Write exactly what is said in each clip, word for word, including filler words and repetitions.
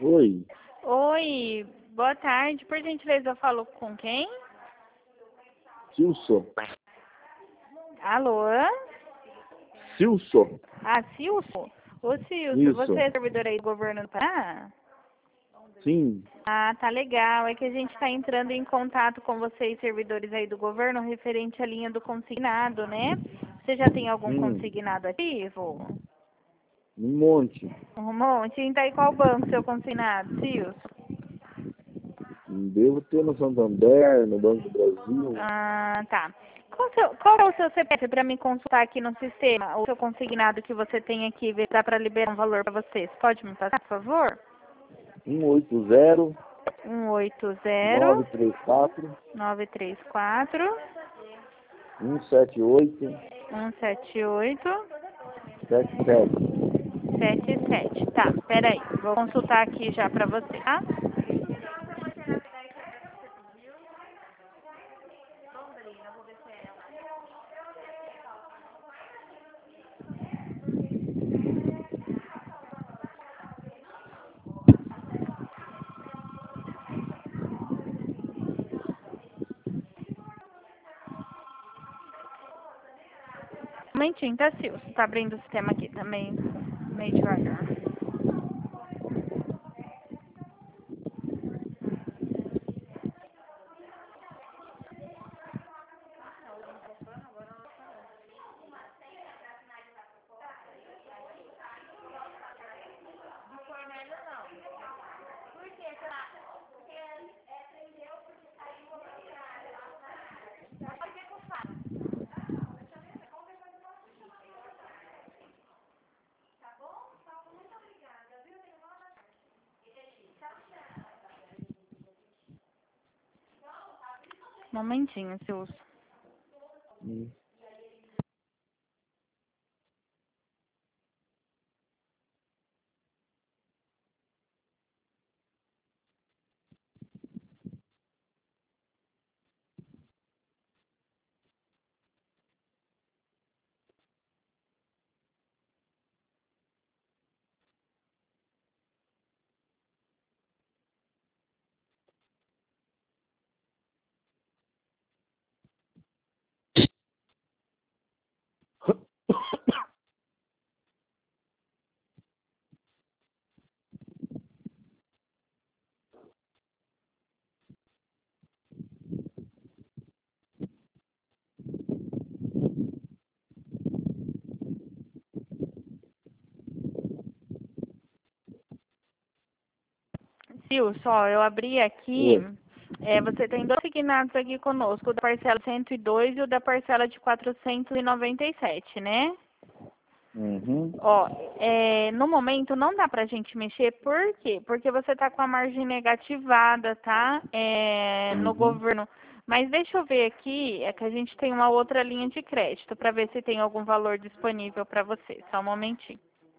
Oi, Oi, boa tarde. Por gentileza, eu falo com quem? Silson. Alô? Silson. Ah, Silson? Ô, Silson, Isso. você é servidor aí do governo do Pará? Sim. Ah, tá legal. É que a gente tá entrando em contato com vocês, servidores aí do governo, referente à linha do consignado, né? Você já tem algum Hum, consignado ativo? um monte. Um monte. E daí qual banco seu consignado, Silson? Devo ter no Santander, no Banco do Brasil. Ah, tá. Qual, seu, qual é o seu C P F para me consultar aqui no sistema? O seu consignado que você tem aqui, ver se dá para liberar um valor para vocês. Pode me passar, por favor? um oito zero, um oito zero, nove três quatro, nove três quatro, um sete oito, um sete oito, sete sete. sete sete. Tá, peraí. Vou consultar aqui já para você, tá? Um momentinho, tá, Silvio? Tá abrindo o sistema aqui também, meio devagar. Um momentinho, Silvio. Hum. Silvio, só, eu abri aqui. Oi. É, você tem dois consignados aqui conosco, o da parcela cento e dois e o da parcela de quatrocentos e noventa e sete, né? Uhum. Ó, é, no momento não dá pra gente mexer, por quê? Porque você tá com a margem negativada, tá? É, no Uhum. governo. Mas deixa eu ver aqui, é que a gente tem uma outra linha de crédito para ver se tem algum valor disponível para você. Só um momentinho.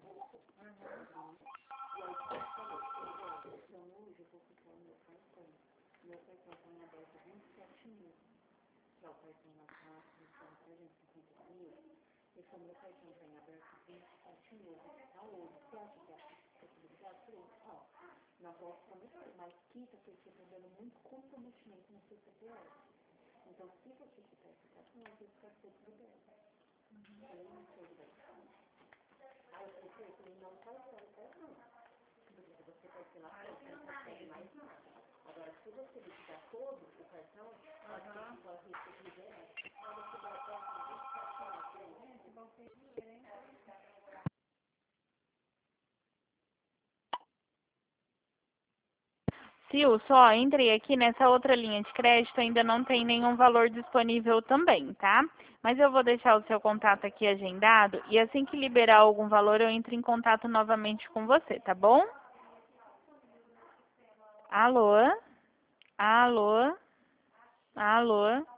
Sil, só entrei aqui nessa outra linha de crédito, ainda não tem nenhum valor disponível também, tá? Mas eu vou deixar o seu contato aqui agendado e assim que liberar algum valor eu entro em contato novamente com você, tá bom? Alô? Alô? Alô?